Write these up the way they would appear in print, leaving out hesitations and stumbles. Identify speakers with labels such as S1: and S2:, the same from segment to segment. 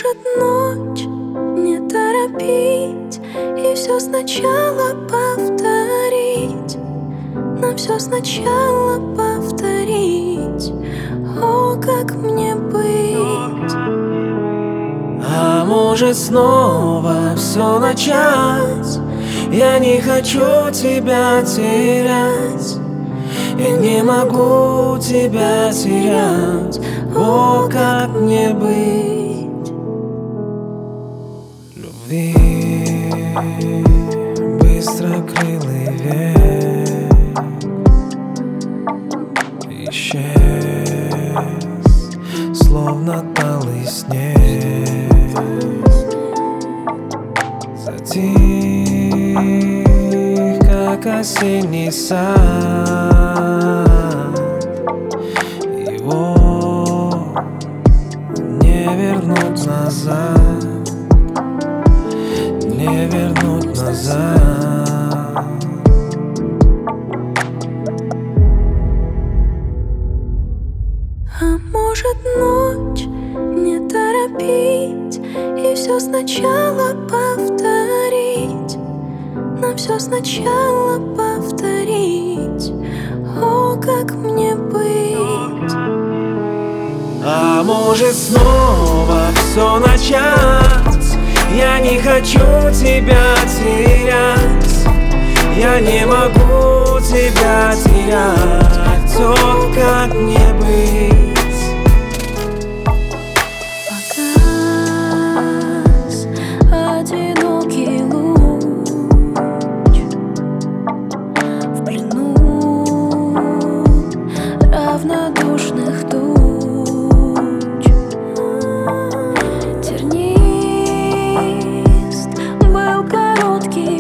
S1: может ночь не торопить и все сначала повторить, нам все сначала повторить. О, как мне быть?
S2: А может снова все начать? Я не хочу тебя терять, я не могу тебя терять. О, как мне быть? Любви быстрокрылый ветер исчез, словно талый снег. Затих, как осенний сад. Его не вернуть назад, не вернуть назад.
S1: А может ночь не торопить и все сначала повторить, нам все сначала повторить. О, как мне быть?
S2: А может снова все начать? Я не хочу тебя терять, я не могу тебя терять. О, как мне быть?
S1: Погас одинокий луч в плену равнодушных туч. Тернист был короткий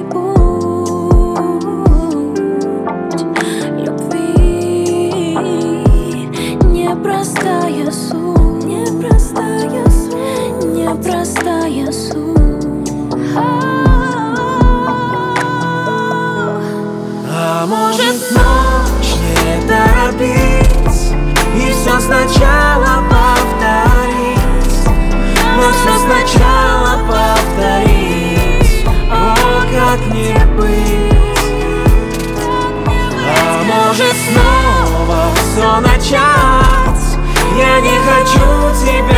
S1: путь любви, непростая суть, непростая суть, непростая суть.
S2: А может ночь не торопить и все сначала повторить, но все сначала повторить. О, как мне быть? А может снова все начать? Я не хочу тебя